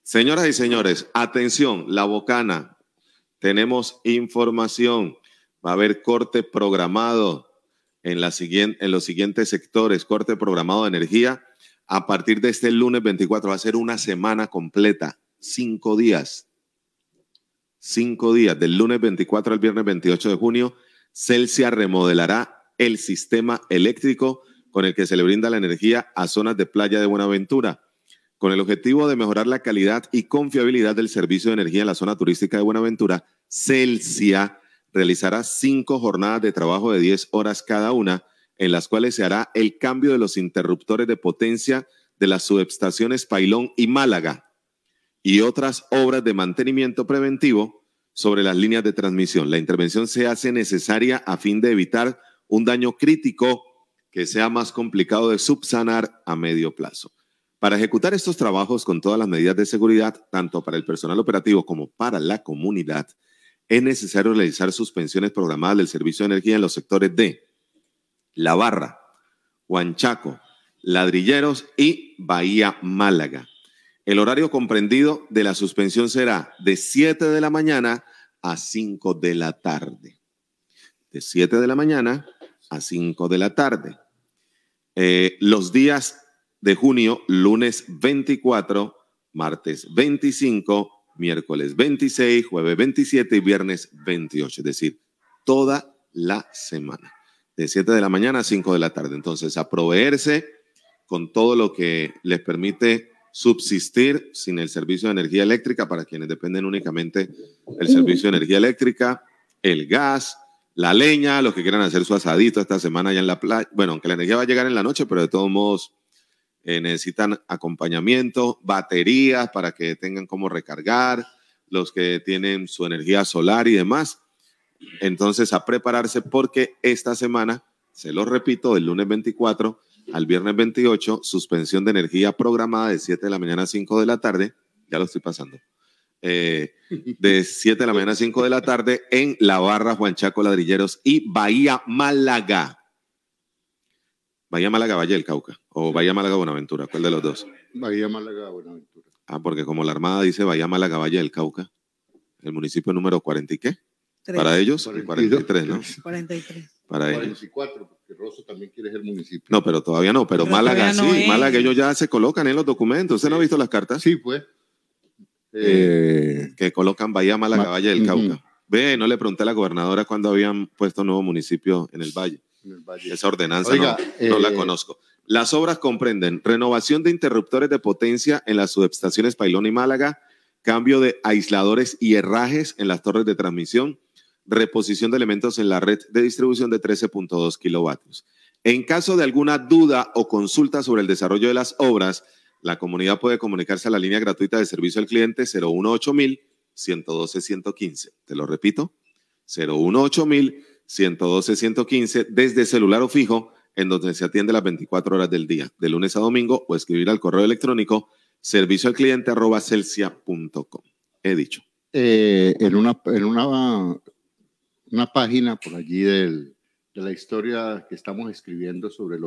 Señoras y señores, atención, La Bocana, tenemos información. Va a haber corte programado en los siguientes sectores, corte programado de energía. A partir de este lunes 24 va a ser una semana completa, 5 días. 5 días, del lunes 24 al viernes 28 de junio, Celsia remodelará el sistema eléctrico con el que se le brinda la energía a zonas de playa de Buenaventura, con el objetivo de mejorar la calidad y confiabilidad del servicio de energía en la zona turística de Buenaventura. Celsia realizará 5 jornadas de trabajo de 10 horas cada una, en las cuales se hará el cambio de los interruptores de potencia de las subestaciones Pailón y Málaga y otras obras de mantenimiento preventivo sobre las líneas de transmisión. La intervención se hace necesaria a fin de evitar un daño crítico que sea más complicado de subsanar a medio plazo. Para ejecutar estos trabajos con todas las medidas de seguridad, tanto para el personal operativo como para la comunidad, es necesario realizar suspensiones programadas del servicio de energía en los sectores de La Barra, Huanchaco, Ladrilleros y Bahía Málaga. El horario comprendido de la suspensión será de 7 de la mañana a 5 de la tarde. De 7 de la mañana a 5 de la tarde. Los días de junio, lunes 24, martes 25, miércoles 26, jueves 27 y viernes 28. Es decir, toda la semana. De 7 de la mañana a 5 de la tarde. Entonces, a proveerse con todo lo que les permite subsistir sin el servicio de energía eléctrica para quienes dependen únicamente del servicio de energía eléctrica, el gas, la leña, los que quieran hacer su asadito esta semana ya en la playa. Bueno, aunque la energía va a llegar en la noche, pero de todos modos necesitan acompañamiento, baterías para que tengan cómo recargar, los que tienen su energía solar y demás. Entonces, a prepararse porque esta semana, se lo repito, del lunes 24 al viernes 28, suspensión de energía programada de 7 de la mañana a 5 de la tarde, ya lo estoy pasando, de 7 de la mañana a 5 de la tarde en La Barra, Huanchaco, Ladrilleros y Bahía Málaga. Bahía Málaga, Valle del Cauca, o Bahía Málaga, Buenaventura, ¿cuál de los dos? Bahía Málaga, Buenaventura. Porque como la Armada dice Bahía Málaga, Valle del Cauca, el municipio número 40 y ¿qué? 3. Para ellos, 43, ¿no? 43. Para 44, ellos. Porque Rosso también quiere ser municipio. No, pero todavía no, pero Málaga sí, no Málaga ellos ya se colocan en los documentos. ¿Usted no ha visto las cartas? Sí, pues. Que colocan Bahía Málaga, Valle del Cauca. Ve, no le pregunté a la gobernadora cuando habían puesto un nuevo municipio en el Valle. Esa ordenanza no la conozco. Las obras comprenden renovación de interruptores de potencia en las subestaciones Pailón y Málaga, cambio de aisladores y herrajes en las torres de transmisión, reposición de elementos en la red de distribución de 13.2 kilovatios. En caso de alguna duda o consulta sobre el desarrollo de las obras, la comunidad puede comunicarse a la línea gratuita de servicio al cliente 018-112-115. Te lo repito, 018-112-115 desde celular o fijo, en donde se atiende las 24 horas del día, de lunes a domingo, o escribir al correo electrónico servicioalcliente@celsia.com. He dicho. En una página por allí de la historia que estamos escribiendo sobre los